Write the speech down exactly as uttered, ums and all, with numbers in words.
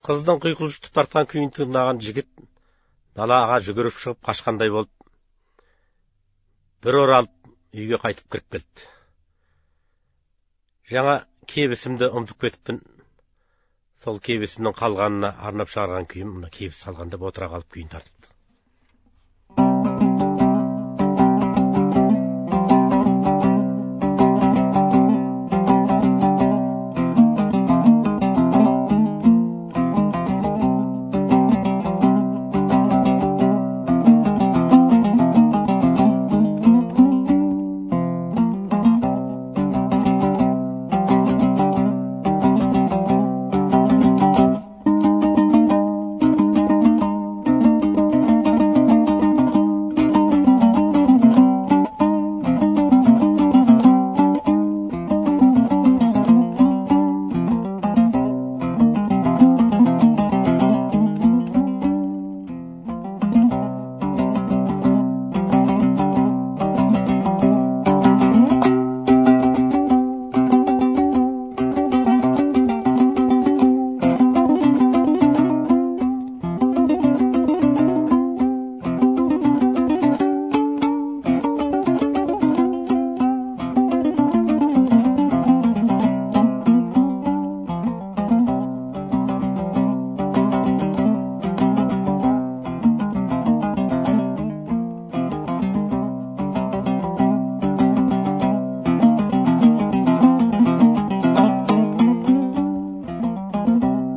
Қыздың құйқылжытып тартқан күйін тыңдаған жігіт далаға жүгіріп шығып қашқандай болып, бір оралып үйге қайтып кіріп келді. Жаңа кебісімді ұмытып кетіппін. Сол кебісімнің қалғанына арнап шығарған күйім, мына кебіс салғанда отыра қалып күйін тартып